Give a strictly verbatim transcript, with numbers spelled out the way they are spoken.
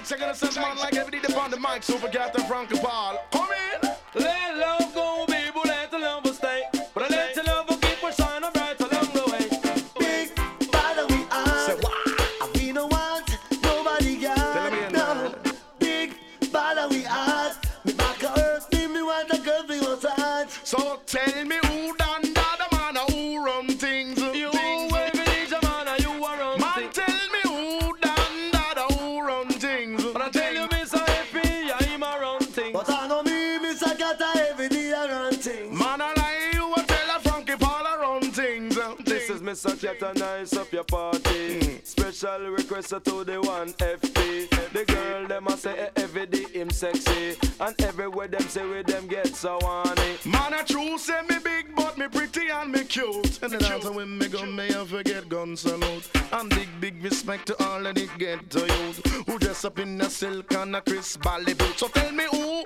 right, second a sense man like every day upon the mic, Super Captain Frankie Paul. Come in. Let love go, people, let the love stay. But I let the love keep us shining bright along the way. Big bother we are. Say what? We don't want nobody got. No. Big bother we are. Me back a earth, me, me want a girl we was hard. So tell me who done that man or who run things. You, things. every day, man, and you are on Man, things. tell me who done that or who run things. But I tell you, Mister Happy, I'm around things. But I know me, Mister Gata, every day I run things. Man, I lie, you a tell a Frankie Paul I run things. This is Mister Captain, nice up your party. Mm. Special request to the one F P. The girl, them a say every day him sexy. And everywhere them say with them get so horny. Man, I true say me big, but me pretty and me cute. And then after when me gun, me I forget gun salute. And big, big respect to all of the ghetto youth who dress up in a silk and a crisp ballet boot. So tell me who